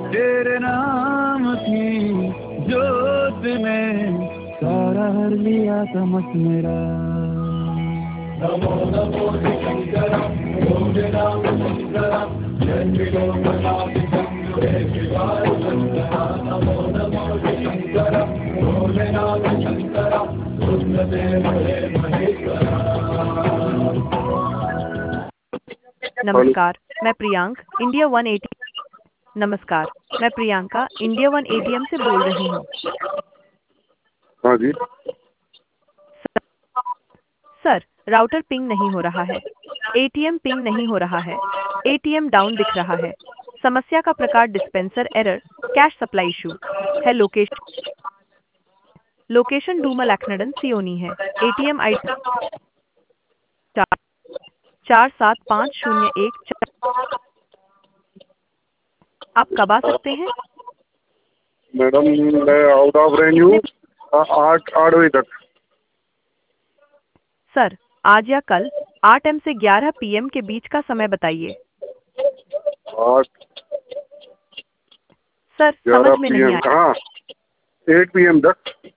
तेरे नाम की जोत में सारा हर लिया समझ मेरा। नमो नमो शंकर भोले राम शंकर जय लोकनाथ शंकर शिवाय शंकर। नमो नमो शंकर भोले राम शंकर सुंदरदेव हे महेश्वर। नमस्कार, मैं प्रियांक इंडिया 180। नमस्कार, मैं प्रियंका इंडिया 1 एटीएम से बोल रही हूँ। हाँ जी। सर, राउटर पिंग नहीं हो रहा है। एटीएम पिंग नहीं हो रहा है। एटीएम डाउन दिख रहा है। समस्या का प्रकार dispenser error, cash supply issue है। लोकेशन डूमल एक्नडन सियोनी है। ATM I 4475014। आप कब आ सकते हैं? मैडम मैं आउट ऑफ रेंज हूँ, 8 बजे तक। सर, आज या कल 8 एम से 11 पीएम के बीच का समय बताइए। 8 सर, 11 समझ में नहीं PM आया। कहाँ, 8 PM तक।